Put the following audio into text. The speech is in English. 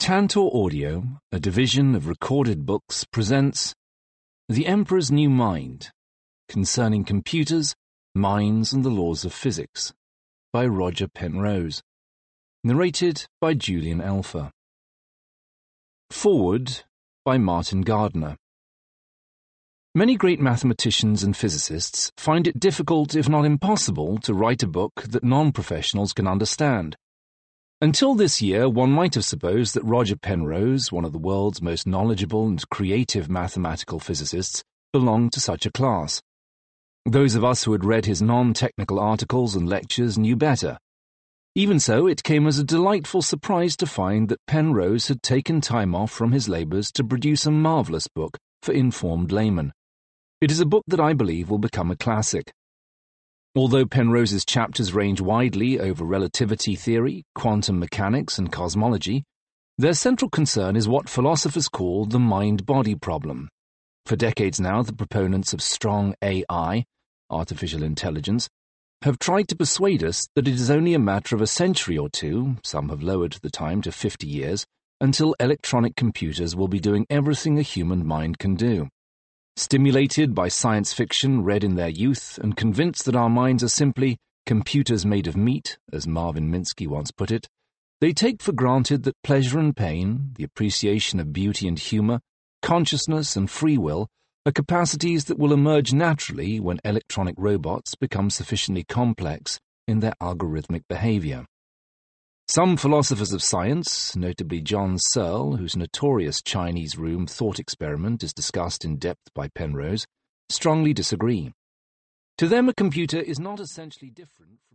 Tantor Audio, a division of Recorded Books, presents The Emperor's New Mind, Concerning Computers, Minds and the Laws of Physics, by Roger Penrose. Narrated by Julian Elfer. Foreword by Martin Gardner. Many great mathematicians and physicists find it difficult, if not impossible, to write a book that non-professionals can understand. Until this year, one might have supposed that Roger Penrose, one of the world's most knowledgeable and creative mathematical physicists, belonged to such a class. Those of us who had read his non-technical articles and lectures knew better. Even so, it came as a delightful surprise to find that Penrose had taken time off from his labours to produce a marvellous book for informed laymen. It is a book that I believe will become a classic. Although Penrose's chapters range widely over relativity theory, quantum mechanics, and cosmology, their central concern is what philosophers call the mind-body problem. For decades now, the proponents of strong AI, artificial intelligence, have tried to persuade us that it is only a matter of a century or two, some have lowered the time to 50 years, until electronic computers will be doing everything a human mind can do. Stimulated by science fiction read in their youth and convinced that our minds are simply computers made of meat, as Marvin Minsky once put it, they take for granted that pleasure and pain, the appreciation of beauty and humour, consciousness and free will are capacities that will emerge naturally when electronic robots become sufficiently complex in their algorithmic behaviour. Some philosophers of science, notably John Searle, whose notorious Chinese room thought experiment is discussed in depth by Penrose, strongly disagree. To them, a computer is not essentially different from